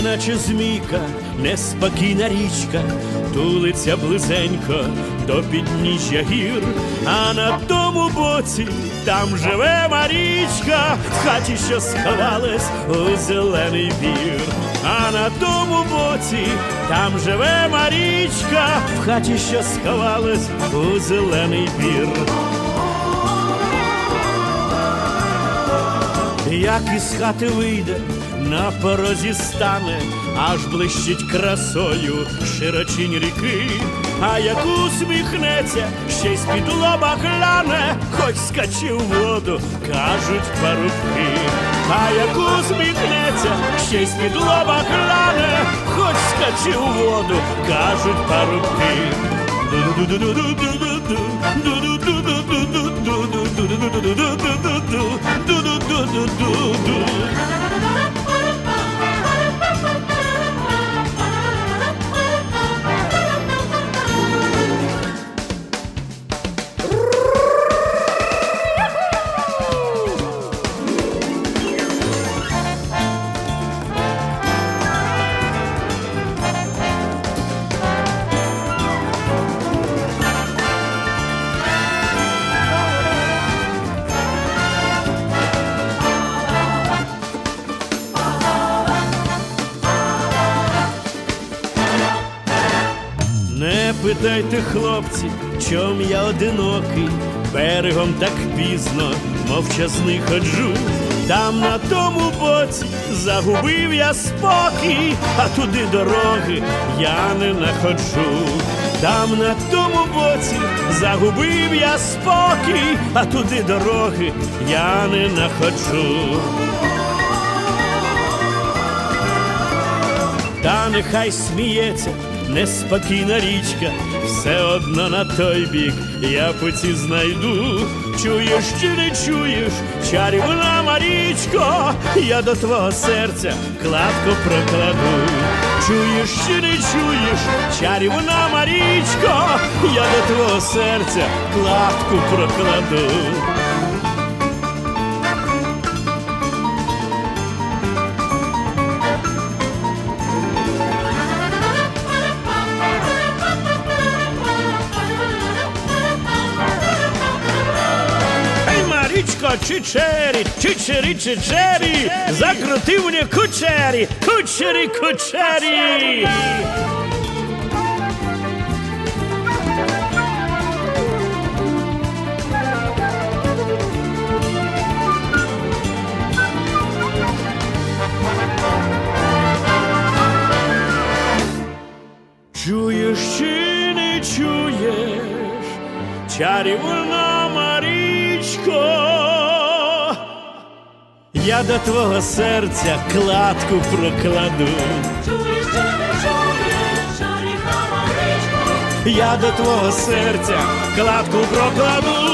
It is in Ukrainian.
Де наче змійка, неспокійна річка, тулиться близенько до підніжжя гір, а на тому боці там живе Марічка, в хаті, що сховалась у зелений бір. А на тому боці там живе Марічка, в хаті, що сховалась у зелений бір. Як із хати вийде, на порозі стане, аж блищить красою широчінь ріки. А як усміхнеться, ще й з-під лоба гляне, хоч скачи в воду, кажуть парубки. А як усміхнеться, ще й з-під лоба гляне, хоч скачи в воду, кажуть парубки. Не питайте, хлопці, чом я одинокий, берегом так пізно, мовчазний ходжу. Там на тому боці загубив я спокій, а туди дороги я не находжу. Там на тому боці загубив я спокій, а туди дороги я не находжу. Та нехай сміється неспокійна річка, все одно на той бік я путі знайду. Чуєш чи не чуєш, чарівна Марічко, я до твого серця кладку прокладу. Чуєш чи не чуєш, чарівна Марічко, я до твого серця кладку прокладу. Чичері, чичері, чичері, закрути мне кучері, кучері, кучері. Чуєш чи не чуєш, чарівна Марічко, я до твого серця кладку прокладу. Чуєш чи не чуєш, чарівна Марічко, я до твого серця кладку прокладу.